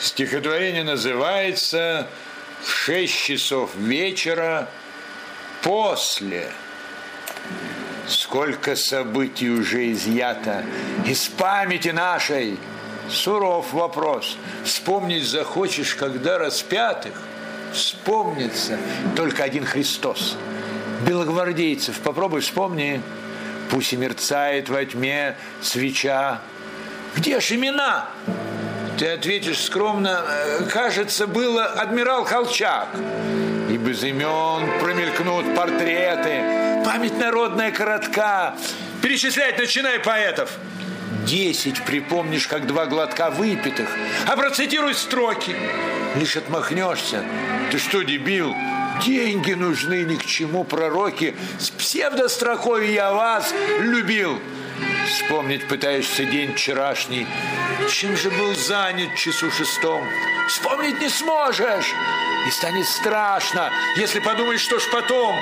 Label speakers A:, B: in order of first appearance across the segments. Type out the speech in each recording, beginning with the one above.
A: Стихотворение называется «В 6 часов вечера после». Сколько событий уже изъято из памяти нашей. Суров вопрос. Вспомнить захочешь, когда распятых вспомнится только один Христос. Белогвардейцев попробуй вспомни. Пусть и мерцает во тьме свеча. Где ж имена? Ты ответишь скромно: кажется, было адмирал Колчак. И без имен промелькнут портреты. Память народная коротка. Перечислять начинай поэтов. 10 припомнишь, как 2 глотка выпитых. А процитируй строки. Лишь отмахнешься. Ты что, дебил? Деньги нужны ни к чему, пророки. С псевдострокой я вас любил. Вспомнить пытаешься день вчерашний. Чем же был занят в часу 6? Вспомнить не сможешь. И станет страшно, если подумаешь, что ж потом,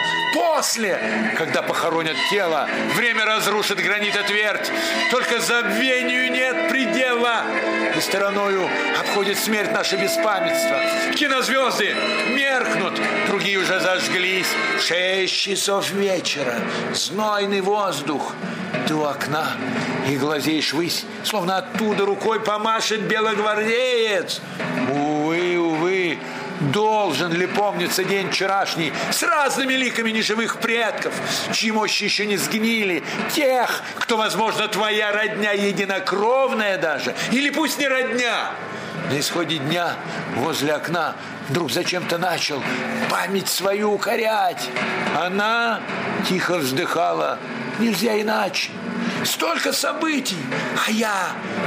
A: после, когда похоронят тело, время разрушит гранит и твердь. Только забвению нет предела. И стороною обходит смерть наше беспамятство. Кинозвезды меркнут, другие уже зажглись. 6 часов вечера, знойный воздух. Ты у окна и глазеешь ввысь, словно оттуда рукой помашет белогвардеец. Увы, увы, должен ли помниться день вчерашний с разными ликами неживых предков, чьи мощи еще не сгнили, тех, кто, возможно, твоя родня единокровная даже, или пусть не родня. На исходе дня возле окна вдруг зачем-то начал память свою укорять. Она тихо вздыхала: нельзя иначе. Столько событий, а я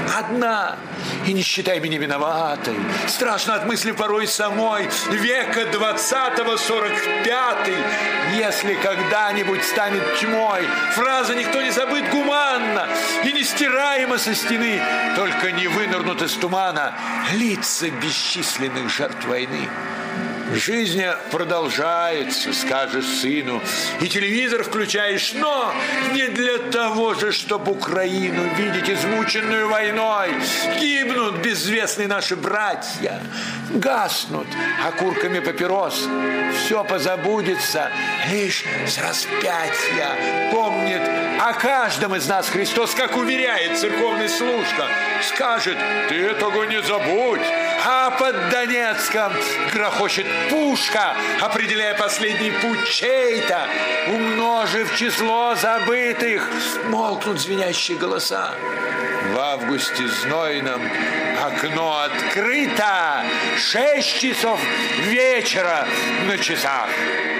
A: одна. И не считай меня виноватой. Страшно от мысли порой самой. Века 20-го, 45-й. Если когда-нибудь станет тьмой, фраза «никто не забыт» гуманна и нестираема со стены. Только не вынырнут из тумана лица бесчисленных жертв войны. Жизнь продолжается, скажешь сыну, и телевизор включаешь, но не для того же, чтобы Украину видеть измученную войной. Гибнут безвестные наши братья, гаснут окурками папирос. Все позабудется лишь с распятия. Помнит о каждом из нас Христос, как уверяет церковный служка. Скажет: ты этого не забудь. А под Донецком грохочет пушка, определяя последний путь чей-то. Умножив число забытых, молкнут звенящие голоса. В августе знойном окно открыто. 6 часов вечера на часах.